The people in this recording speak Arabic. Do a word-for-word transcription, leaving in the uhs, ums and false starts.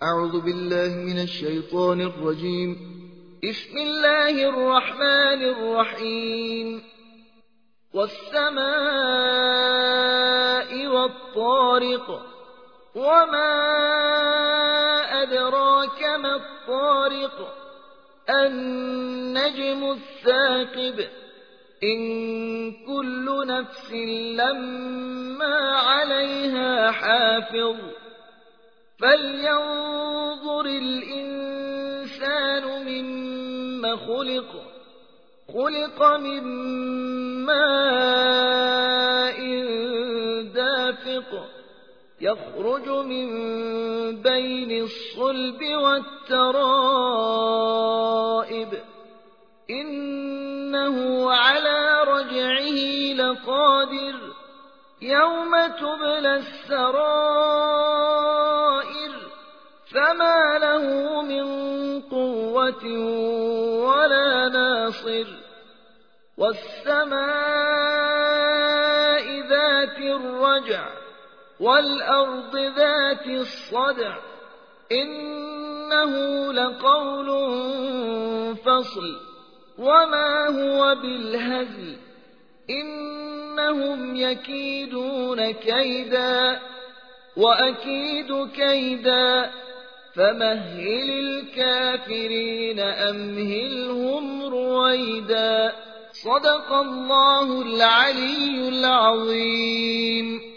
أعوذ بالله من الشيطان الرجيم. بسم الله الرحمن الرحيم. والسماء والطارق، وما أدراك ما الطارق، النجم الثاقب، إن كل نفس لما عليها حافظ، فلينظر الإنسان مما خلق خلق من ماء دافق، يخرج من بين الصلب والترائب، إنه على رجعه لقادر، يوم تبلى السرائر، فما له من قوة ولا ناصر. والسماء ذات الرجع، والأرض ذات الصدع، إنه لقول فصل، وما هو بالهزل، إنهم يكيدون كيدا وأكيد كيدا، فمهل الكافرين أمهلهم رويدا. صدق الله العلي العظيم.